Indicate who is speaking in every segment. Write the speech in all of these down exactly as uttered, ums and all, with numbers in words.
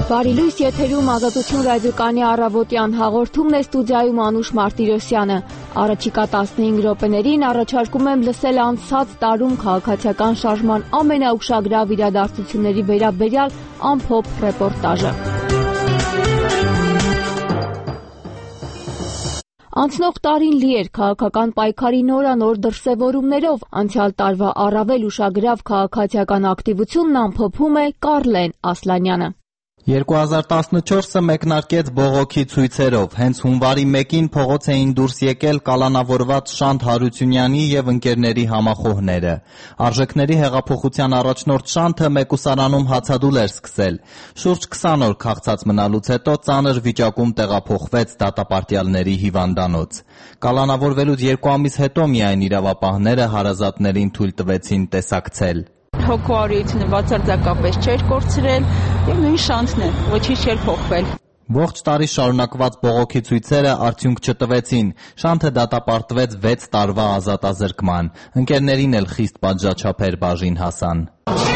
Speaker 1: Բարի լույս, եթերում Ազատություն ռադիոկայանի առավոտյան հաղորդումն է, ստուդիայում Անուշ Մարտիրոսյանը։ Առաջիկա տասնհինգ րոպեներին առաջարկում եմ լսել անցած տարում քաղաքացիական շարժման ամենաուշագրավ իրադարձությունների վերաբերյալ ամփոփ ռեպորտաժը։ Անցնող տարին լի էր քաղաքական պայքարի նորանոր դրսևորումներով, անցյալ տարվա առավել ուշագրավ քաղաքացիական ակտիվությունն ամփոփում է Կարլեն Ասլանյանը։
Speaker 2: երկու հազար տասնչորսը մեկնարկեց բողոքի ցույցերով, հենց հունվարի մեկին փողոց էին դուրս եկել կալանավորված Շանթ Հարությունյանի և ընկերների համախոհները։ Արժեքների հեղափոխության առաջնորդ Շանթը մեկուսարանում հացադուլ էր սկսել։ Շուրջ քսան օր քաղցած մնալուց հետո ծանր վիճակում տեղափոխվեց դատապարտյալների հիվանդանոց։ Կալանավորվելուց երկու ամիս հետո միայն իրավապահները հարազատներին թույլ տվեցին տեսակցել։
Speaker 3: Հոգու արիությունը բացարձակապես չէր կորցրել և նույն Շանթն է, ոչինչ չէր փոխվել։
Speaker 2: Ողջ տարի շարունակված բողոքի ցույցերը արդյունք չտվեցին։ Շանթը դատապարտվեց վեց տարվա ազատազրկման։ Ընկերներին էլ խիստ պատժաչափեր բաժին հասան։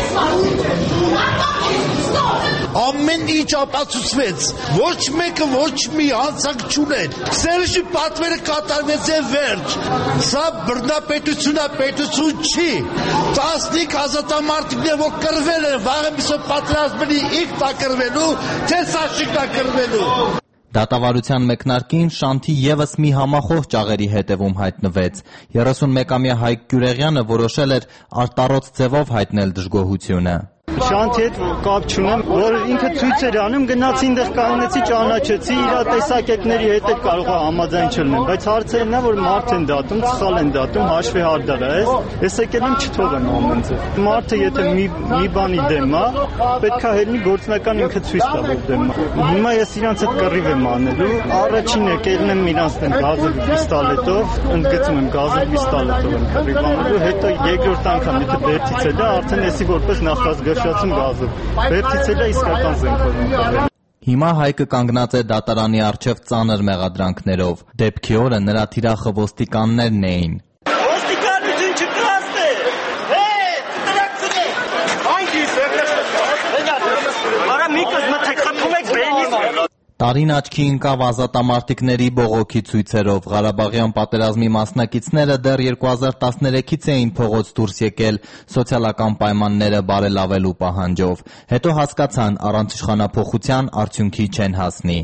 Speaker 4: Ամեն ինչ ապացուցվեց, ոչ մեկը ոչ մի անցանք չուներ։ Սերժի պատվերը կատարվեց է վերջ։ Սա բռնապետությունա պետություն չի։ Տասնհինգ ազատամարտիկներ որ կռվել են, վաղը միսը պատրաստվելի իք տակրվելու, թե սաշիկ տակրվելու։
Speaker 2: Դատավարության մեկնարկին Շանթի ևս մի համախոհ ճաղերի հետևում հայտնվեց։ երեսունմեկամյա Հայկ Գյուրեղյանը որոշել էր արտառոց ձևով հայտնել դժգոհությունը։
Speaker 5: Շանթի հետ կապ չունեմ, որ ինքը ցույց էր անում, գնացի այնտեղ կանգնեցի, ճանաչեցի, իր տեսակետների հետ էլ կարող է համաձայն չլինեմ, բայց հարցերն է, որ մարդ են դատում, սխալ են դատում, հաշվի հարդար է, ես եկել եմ չթողեմ ամեն ձև։ Մարդը եթե մի մի բանի դեմ է, պետք է հելնի գործնական ինքը ցույց տա որ դեմ է։ Հիմա ես իրանց հետ կռիվ եմ անելու, առաջին եկելն եմ իրանց դեմ գազել պիստոլետով, ընդգծում եմ գազել պիստոլետով եմ կռիվ անելու, հետո երկրորդ անգամ եթե բերտից էլ է, արդեն էսի որպես նախազգուշացում գազով։ Բերտից էլ է իսկական զենքով ընկել։
Speaker 2: Հիմա Հայկը կանգնած է դատարանի առջև ծանր մեղադրանքներով։ Դեպքի օրը նրա թիրախը ոստիկաններն էին։
Speaker 5: Ոստիկանություն չկրաստ է։ Հե, դրակցնե։ Այնքիս է։ Արա միկս մտեք խփում եք բենից։
Speaker 2: Տարին աչքի ընկավ ազատամարտիկների բողոքի ցույցերով։ Ղարաբաղյան պատերազմի մասնակիցները դեռ երկու հազար տասներեքից էին փողոց դուրս եկել սոցիալական պայմանները բարելավելու պահանջով։ Հետո հասկացան, առանց իշխանափոխության արդյունքի չեն հասնի։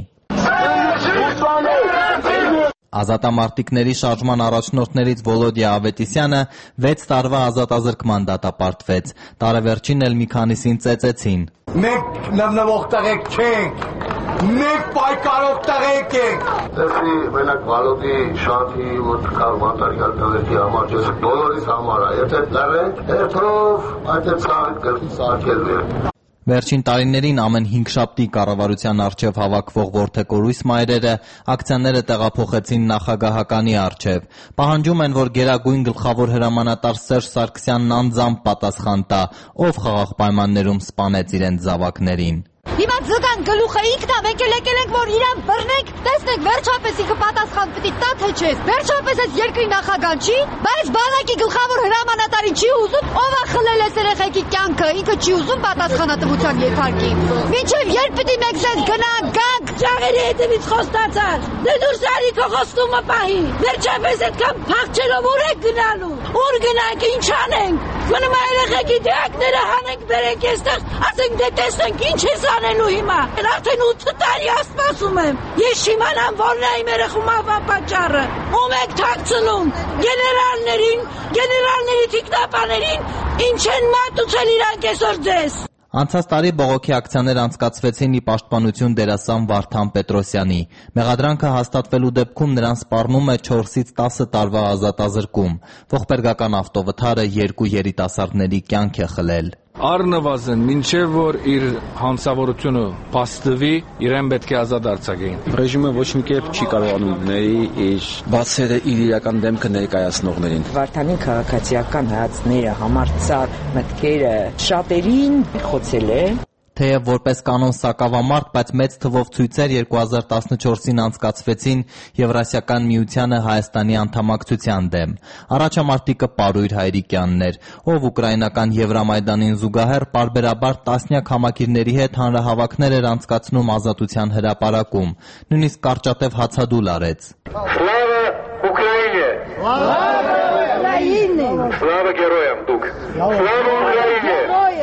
Speaker 2: Ազատամարտիկների շարժման առաջնորդներից Վոլոդիա Ավետիսյանը վեց տարվա ազատազրկման դատապարտվեց։ Տարեվերջին էլ մի քանիսին ծեծեցին։
Speaker 6: Մենք նվնվող տղեկ չենք, մենք պայքարող տղեկ ենք։
Speaker 7: Դեպի մենակ Վալոդի, Շանթի, որ կարգմանտարյալ տղեկի համար ես բոլորիս համար է, եթե լռենք, երբով այդ է ծաղիկ գրքի սարքել է։
Speaker 2: Վերջին տարիներին ամեն հինգշաբթի կառավարության առջև հավաքվող որդեկորույս մայրերը ակցիաները տեղափոխեցին նախագահականի առջև։ Պահանջում են, որ գերագույն գլխավոր հրամանատար Սերժ Սարգսյանն անձամբ պատասխան տա, ով խաղաղ պայմաններում սպանեց իրենց զավակներին։
Speaker 8: Հիմա ձգան գլուխը ինքն է, մենք էլ եկել ենք, որ իրան բռնենք, տեսնենք վերջապես ինքը պատասխան պիտի տա թե չէ։ Վերջապես այս երկրի նախագահան չի, բայց բանակի գլխավոր հրամանատարին չի ուզում, ով է խլել այս երեխեքի կյանքը, ինքը չի ուզում պատասխանատվության ենթարկի։ Մինչև երբ պիտի մենք ձեզ գնանք, գանք, ճաղերի հետևից խոստացած։ Դե դուրս արի քո խոստումը պահի։ Վերջապես այդքան փախչելով ուր եք գնալու։ Ուր գնանք, ինչ անենք։ Գնում է երեխեքի դիակները հանենք, բերենք այստեղ, ասենք դե տեսնենք ինչ է անելու հիմա։ Արդեն ութ տարի ասպասում եմ։ Ես չիմանամ որն է իմ երեխու պատճառը։ Ում եք թաքցնում։ Գեներալներին, գեներալների թիկնապաներին, ինչ են մատուցել իրանք այսօր ձեզ։
Speaker 2: Անցած տարի բողոքի ակցիաներ անցկացվեցին ի պաշտպանություն դերասան Վարդան Պետրոսյանի։ Մեղադրանքը հաստատվելու դեպքում նրան սպառնում է չորսից տասը տարվա ազատազրկում։ Ողբերգական ավտովթարը երկու երիտասարդների կյանք է խլել։
Speaker 9: Առնվազն մինչև որ իր հանցավորությունը փաստվի, իրեն պետք է ազատ արձակեն։
Speaker 10: Ռեժիմը ոչ մի կերպ չի կարողանում ների իր բացերը իր իրական դեմքը ներկայացնողներին։
Speaker 11: Վարդանի քաղաքացիական հայացքները, համարձակ մտքերը շատերին խոցել է։
Speaker 2: Թեև որպես կանոն սակավամարտ, բայց մեծ թվով ցույցեր երկու հազար տասնչորսին անցկացվեցին Եվրասիական միությանը Հայաստանի անդամակցության դեմ։ Առաջամարտիկը Պարույր Հայրիկյանն էր, ով ուկրաինական Եվրամայդանին զուգահեռ պարբերաբար տասնյակ համակիրների հետ հանրահավաքներ էր անցկացնում Ազատության հրապարակում, նույնիսկ կարճատև հացադուլ արեց։
Speaker 11: Слава Украине! Слава Украине! Слава героям, դուք! Слава Украине!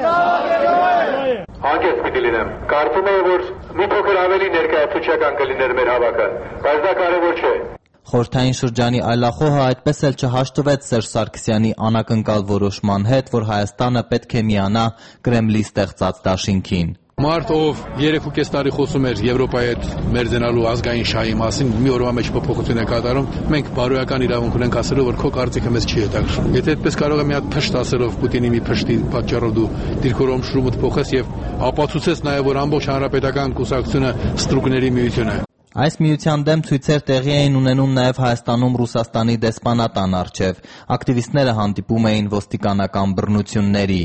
Speaker 11: Հանկեց պիտի լինեմ։ Կարծում եմ, որ մի փոքր ավելի ներկայացուցչական կլիներ մեր հավաքը, բայց դա կարևոր չէ։
Speaker 2: Խորհրդային շրջանի այլախոհը այդպես էլ չհաշտվեց Սերժ Սարգսյանի անակնկալ որոշման հետ, որ Հայաստանը պետք է միանա Կրեմլի ստեղծած դաշինքին։
Speaker 9: Մարդ, ով երեք ու կես տարի խոսում էր Եվրոպայի հետ մերձենալու ազգային շահի մասին, մի օրվա մեջ փոփոխություն է կատարում, մենք բարոյական իրավունք ունենք ասելով, որ քո կարծիքը մեզ չի հետաքրքրում։ Եթե այդպես կարող է մի հատ փշտ ասելով Պուտինի մի փշտի պատճառով դու դիրքորոմ շրումդ փոխես եւ ապացուցես նաեւ, որ ամբողջ հանրապետական կուսակցությունը ստրուկների միություն է։
Speaker 2: Այս միության դեմ ցույցեր տեղի էին ունենում նաև Հայաստանում Ռուսաստանի դեսպանատան առջև։ Ակտիվիստները հանդիպում էին ոստիկանական բռնությունների։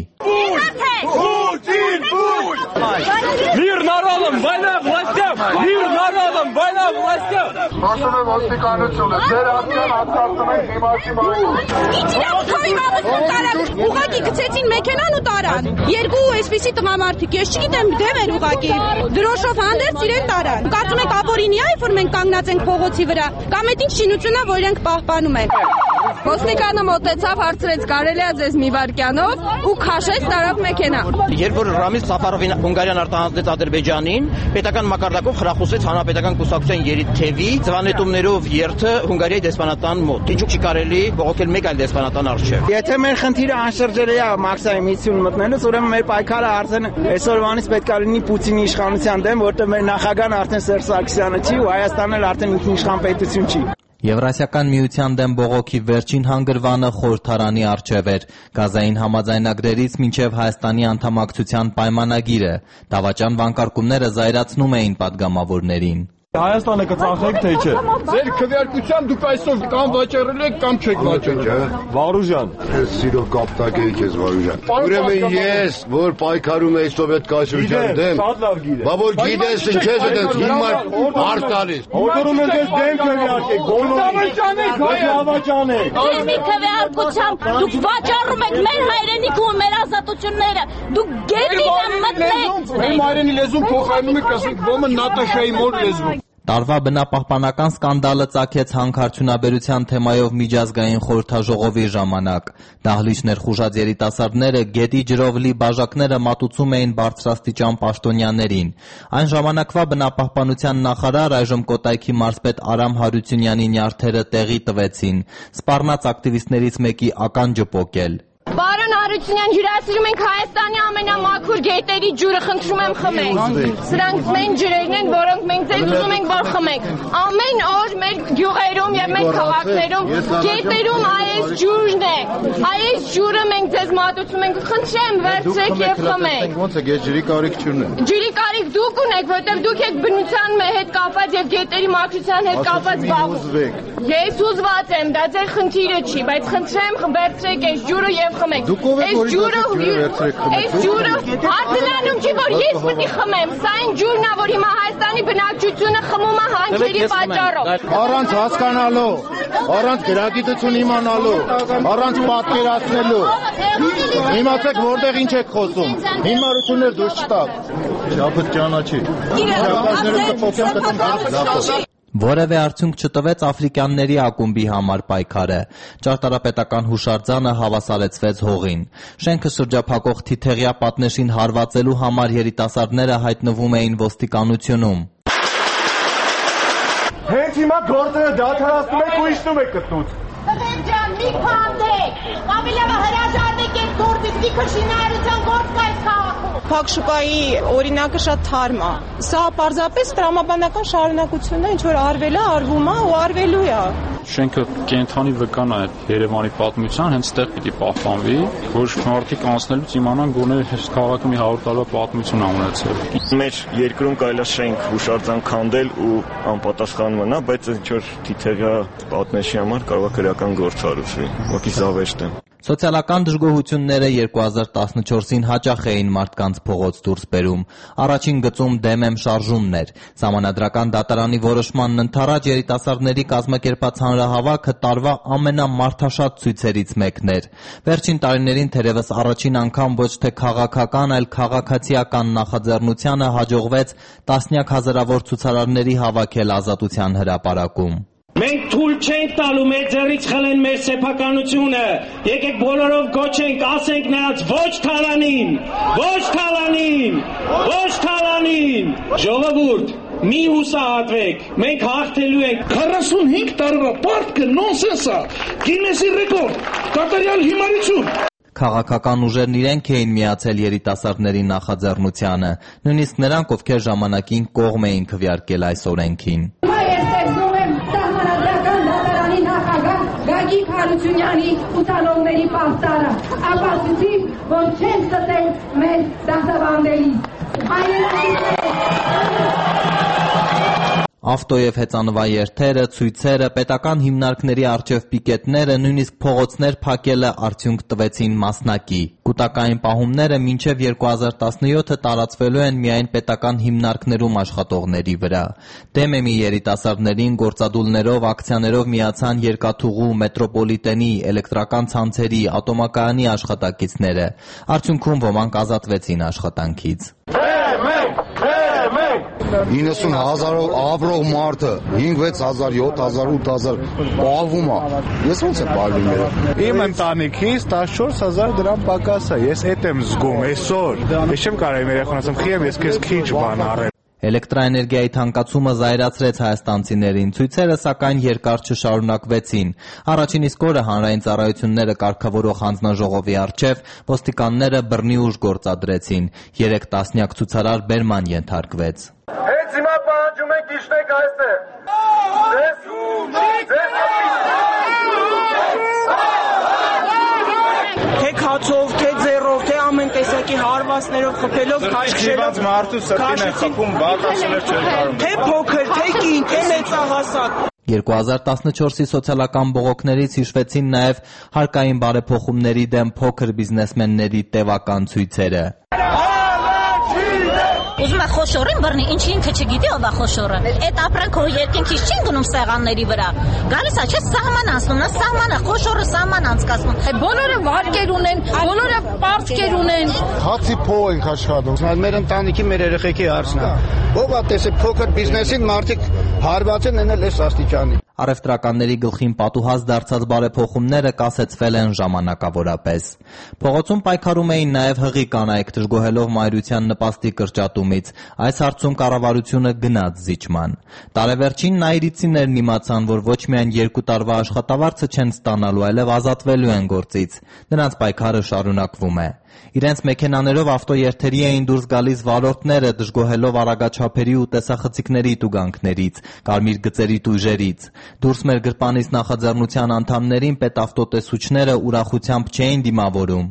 Speaker 11: Мир народам, война властям! Мир народам, война властям!
Speaker 7: Ասում եմ ոստիկանությունը, ձեր արդեն հացարդում եք դիմացի մարդու։
Speaker 12: Ինչ իրավունք կա իմ ամուսնուն տարան, ուղղակի գցեցին մեքենան ու տարան։ Երկու այսպիսի տղամարդիկ, ես չգիտեմ դեմ էր ուղղակի, դրոշով հանդերձ իրեն տարան։ Կարծում եք ապօրինի է, որ մենք կանգնած ենք փողոցի վրա, կամ այդ ինչ շինությունն է, որ իրենք պահպանում են։ Ոստիկանը մոտեցավ, հարցրեց կարելի է ձեզ մի վայրկյանով ու քաշեց տարավ մեքենա։
Speaker 13: Երբ որ Ռամիլ Սաֆարովին Հունգարիան արտահանեց Ադրբեջանին, պետական մակարդակով խրախուսեց հանրապետական կուսակցության երիտթևի ծվանետումներով երթը Հունգարիայի դեսպանատան մոտ։ Ինչու՞ չի կարելի բողոքել մեկ այլ դեսպանատան առջև։
Speaker 14: Եթե մեր խնդիրը անշրջելի է մաքսային միություն մտնելուց, ուրեմն մեր պայքարը արդեն այսօրվանից պետք է լինի Պուտինի իշխանության դեմ, որտեղ մեր նախագահն արդեն Սերժ Սարգսյանը չի ու Հայաստանն էլ արդեն ինքնիշխան պետություն չի։
Speaker 2: Եվրասիական միության դեմ բողոքի վերջին հանգրվանը խորհրդարանի առջև էր, Գազային համաձայնագրերից մինչև Հայաստանի անդամակցության պայմանագիրը։ Դավաճան վանկարկումները զայրացնում էին падգամավորներին։
Speaker 15: Հայաստանը կծախեք թե չէ։
Speaker 11: Ձեր քվեարկությամբ դուք այսօր կամ վաճառել եք կամ չեք վաճառել։
Speaker 15: Վարուժան,
Speaker 7: ես սիրո կապտակ էի քեզ Վարուժան։ Ուրեմն ես, որ պայքարում եի սովետ կայսրության դեմ, բա որ գիտես ինչ ես դες հիմա հարց տալիս։
Speaker 15: Օրդորում եմ դες դեմ քվեարկեք, գոնովի։
Speaker 12: Դեմի քվեարկությամբ դուք վաճառում եք մեր հայրենիքը ու մեր ազատությունները։ Դուք գետին եմ մտնել։
Speaker 11: Մեր հայրենի լեզուն փոխարինում եք, ասենք ոմը Նատաշայի մոր լեզուն։
Speaker 2: Տարվա բնապահպանական սկանդալը ծագեց հանքարդյունաբերության թեմայով միջազգային խորհրդաժողովի ժամանակ։ Դահլիճ ներխուժած երիտասարդները գետի ջրով լի բաժակները մատուցում էին բարձրաստիճան պաշտոնյաներին։ Այն ժամանակվա բնապահպանության նախարար, այժմ Կոտայքի մարզպետ Արամ Հարությունյանի նյարդերը տեղի տվեցին, սպառնաց ակտիվիստներից մեկի ականջը պոկել։
Speaker 12: Պարոն Հարությունյան, հյուրասիրում ենք Հայաստանի ամենամաքուր գետերի ջուրը, խնդրում եմ խմեք։ Սրանք մեն ջրերն են, որոնք մենք ձեզ ուզում ենք, որ խմեք։ Ամեն օր մեր գյուղերում եւ մեր քաղաքներում գետերում այս ջուրն է։ Այս ջուրը մենք ձեզ մատուցում ենք, խնդրեմ, վերցրեք եւ խմեք։
Speaker 7: Ոնց է գետ ջրի կարիք չունեն։
Speaker 12: Ջրի կարիք դուք ունեք, որտեղ դուք եք բնության հետ կապված եւ գետերի մաքրության հետ կապված զբաղվում։ Ես ուզված եմ, դա ձեր խնդիրը չի, բայց խնդրեմ, վերցրեք այս ջուրը եւ խմեք։ Այս ջուրը, այս ջուրը արդյունանում չի, որ ես պետք է խմեմ։ Սա այն ջուրն է, որ հիմա Հայաստանի բնակչությունը խմում է հանքերի պատճառով։
Speaker 7: Առանց հասկանալու, առանց գրագիտություն իմանալու, առանց պատկերացնելու։ Իմացեք որտեղ ինչ եք խոսում։ Հիմարություններ դուրս չտաք։ Շապը ճանաչի։
Speaker 2: Որևէ արդյունք չտվեց աֆրիկյանների ակումբի համար պայքարը։ Ճարտարապետական հուշարձանը հավասարեցվեց հողին։ Շենքը շրջափակող թիթեղյա պատնեշին հարվածելու համար երիտասարդները հայտնվում էին ոստիկանությունում։
Speaker 15: Հենց հիմա գործերը դադարեցնում եք ու իջնում եք գտնուց։
Speaker 12: Տղեր ջան, մի քանդեք։ Ամիլավը հրաժարվեք այդ գործից, մի քիչ շինարարության գործ կա այս քաղաքում։
Speaker 16: Փակ շուկայի օրինակը շատ թարմ է։ Սա պարզապես տրամաբանական շարունակությունն է, ինչ որ արվել է, արվում է ու արվելու է։
Speaker 17: Շենքը կենթանի վկան է Երևանի պատմության, հենց այդտեղ պիտի պահպանվի, որ մարդիկ անցնելուց իմանան գոնե քաղաքը մի հարյուր տարվա պատմություն ա ունեցել։
Speaker 18: Մեր երկրում կարելի է շենք հուշարձան քանդել ու անպատասխան մնա, բայց ինչ որ թիթեղյա պատնեշի համար կարող է քրեական գործ արվի, ոքի զավեշտ է։
Speaker 2: Սոցիալական դժգոհությունները երկու հազար տասնչորսին հաճախ էին մարդկանց փողոց դուրս բերում։ Առաջին գծում դեմ եմ շարժումն էր։ Սահմանադրական դատարանի որոշմանն ընդառաջ երիտասարդների կազմակերպած հանրահավաքը տարվա ամենամարդաշատ ցույցերից մեկն էր։ Վերջին տարիներին թերևս առաջին անգամ ոչ թե քաղաքական, այլ քաղաքացիական նախաձեռնությանը հաջողվեց տասնյակ հազարավոր ցուցարարների հավաքել Ազատության հրապարակում։
Speaker 19: Մենք թույլ չենք տալու մեր ձեռից խլեն մեր սեփականությունը։ Եկեք բոլորով գոչենք, ասենք նրանց ոչ թալանին, ոչ թալանին, ոչ թալանին։ Ժողովուրդ, մի հուսահատվեք, մենք հաղթելու ենք։
Speaker 15: քառասունհինգ տարվա պարտքը նոնսենս է, Գինեսի ռեկորդ, կատարյալ հիմարություն։
Speaker 2: Քաղաքական ուժերն իրենք էին միացել երիտասարդների նախաձեռնությանը, նույնիսկ նրանք, ովքեր ժամանակին կողմ էին քվեարկել այս օրենքին։
Speaker 20: Գագիկ Հարությունյանի ուսանողների պաստառը, ապացուցի, որ չեն ստել մեր դասավանդելիս։
Speaker 2: Ավտո և հեծանվաերթերը, ցույցերը, պետական հիմնարկների առջև պիկետները, նույնիսկ փողոցներ փակելը արդյունք տվեցին մասնակի։ Կուտակային պահումները մինչև երկու հազար տասնյոթը տարածվելու են միայն պետական հիմնարկներում աշխատողների վրա։ Դեմ եմ երիտասարդներին գործադուլներով, ակցիաներով միացան երկաթուղու, մետրոպոլիտենի, էլեկտրական ցանցերի, ատոմակայանի աշխատակիցները։ Արդյունքում ոմանք ազատվեցին աշխատանքից։
Speaker 7: իննսուն հազարով ապրող մարդը հինգ-վեց հազար, յոթ հազար, ութ հազար պահվում է։ Ես ոնց եմ պահվում երբ։
Speaker 15: Իմ ընտանիքից տասնչորս հազար դրամ պակաս է։ Ես էդ եմ զգում այսօր։ Ես չեմ կարող իմ երեխան ասեմ, խիեմ ես քեզ քիչ բան առել։
Speaker 2: Էլեկտրաէներգիայի թանկացումը զայրացրեց հայաստանցիներին, ցույցերը սակայն երկար չշարունակվեցին։ Առաջին իսկ օրը հանրային ծառայությունները կարգավորող հանձնաժողովի առջև ոստիկանները բռնի ուժ գործադրեցին։ Երեք տասնյակ ցուցարար բերման ենթարկվեց։
Speaker 15: Հենց հիմա պահանջում ենք իջնեք այստեղ։
Speaker 19: Թե քացով, թե ձեռով, թե ամեն տեսակի հարվածներով խփելով, քաշքշելով
Speaker 15: մարդու սրտին է խփում, բացասներ չեն կարող։
Speaker 19: Թե փոքր, թե կին, թե մեծահասակ։
Speaker 2: երկու հազար տասնչորսի սոցիալական բողոքներից հիշվեցին նաև հարկային բարեփոխումների դեմ փոքր բիզնեսմենների տևական ցույցերը։
Speaker 21: Ուզում է խոշորին բռնի, ինչի ինքը չգիտի ով է խոշորը։ Այդ ապրանքը երկինքից չեն գնում սեղանների վրա։ Գալիս է չէ սահման անցնում, նա սահմանը խոշորը սահման անցկացնում։
Speaker 12: Բոլորը վարկեր ունեն, բոլորը պարտքեր ունեն։
Speaker 7: Հացի փող ենք աշխատում։
Speaker 14: Մեր ընտանիքի, մեր երեխեքի հարցն է։ Ով է տեսել փոքր բիզնեսին մարդիկ հարված են ենել այս աստիճանի։
Speaker 2: Առևտրականների գլխին պատուհաս դարձած բարեփոխումները կասեցվել են ժամանակավորապես։ Փողոցում պայքարում էին նաև հղի կանայք, դժգոհելով մայրության նպաստի կրճատումից։ Այս հարցում կառավարությունը գնաց զիջման։ Տարեվերջին նայիրիցիներն իմացան, որ ոչ միայն երկու տարվա աշխատավարձը չեն ստանալու, այլև ազատվելու են գործից։ Նրանց պայքարը շարունակվում է։ Իրենց մեքենաներով ավտոերթերի էին դուրս գալիս վարորդները, դժգոհելով արագաչափերի ու տեսախցիկների տուգանքներից, կարմիր գծերի տույժերից։ Դուրս մեր գրպանից նախաձեռնության անդամներին պետավտոտեսուչները ուրախությամբ չէին դիմավորում։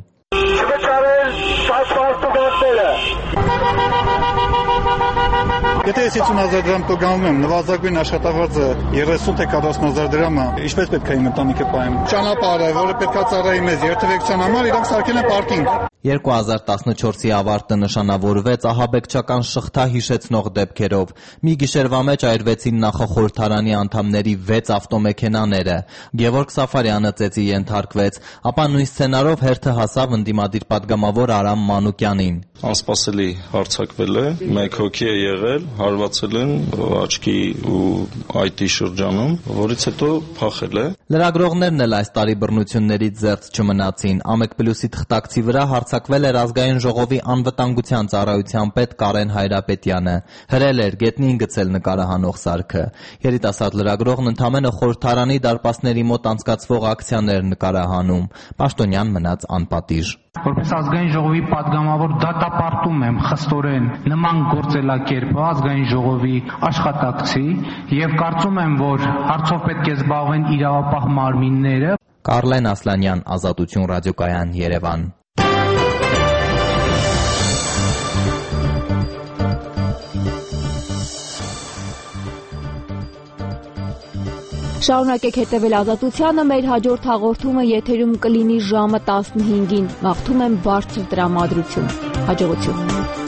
Speaker 5: Եթե ես հիսուն հազար դրամ տուգանվում եմ, նվազագույն աշխատավարձը երեսուն թե քառասուն հազար դրամ է, ինչպես պետք է իմ ընտանիքը պահեմ։ Ճանապարհը, որը պետք է ծառայի մեզ երթևեկության համար, իրանք սարքել են պարկինգ։
Speaker 2: երկու հազար տասնչորսի ավարտը նշանավորվեց ահաբեկչական շղթա հիշեցնող դեպքերով։ Մի գիշերվա մեջ այրվեցին նախախորհրդարանի անդամների վեց ավտոմեքենաները։ Գևորգ Սաֆարյանը ծեծի ենթարկվեց, ապա նույն սցենարով հերթը հասավ ընդդիմադիր պատգամավոր Արամ Մանուկյանին։
Speaker 18: Անսպասելի հարձակվել է, մեկ հոգի է եղել, հարվածել են աչքի ու այտի շրջանում, որից հետո փախել է։
Speaker 2: Լրագրողներն էլ այս տարի բռնություններից զերծ չմնացին։ Ամեկ պլյուսի թղթակցի վրա հարձակվել էր ազգային ժողովի անվտանգության ծառայության պետ Կարեն Հայրապետյանը։ Հրել էր գետնին գցել նկարահանող սարքը։ Երիտասարդ լրագրողն ընդամենը խորհրդարանի դարպասների մոտ անցկացվող ակցիաներ նկարահանում։ Պաշտոնյան մնաց անպատիժ։
Speaker 22: Որպես ազգային ժողովի падգամավոր դատապարտում եմ խստորեն նման գործելակերպը ազգային ժողովի աշխատակցի եւ կարծում եմ, որ հարցով պետք է զբաղվեն իրավապահ մարմինները։
Speaker 2: Կարլեն Ասլանյան, Ազատություն ռադիոկայան, Երևան։
Speaker 1: Շարունակեք հետևել Ազատությանը, մեր հաջորդ հաղորդումը եթերում կլինի ժամը տասնհինգին։ Մաղթում եմ բարձր տրամադրություն։ Հաջողություն։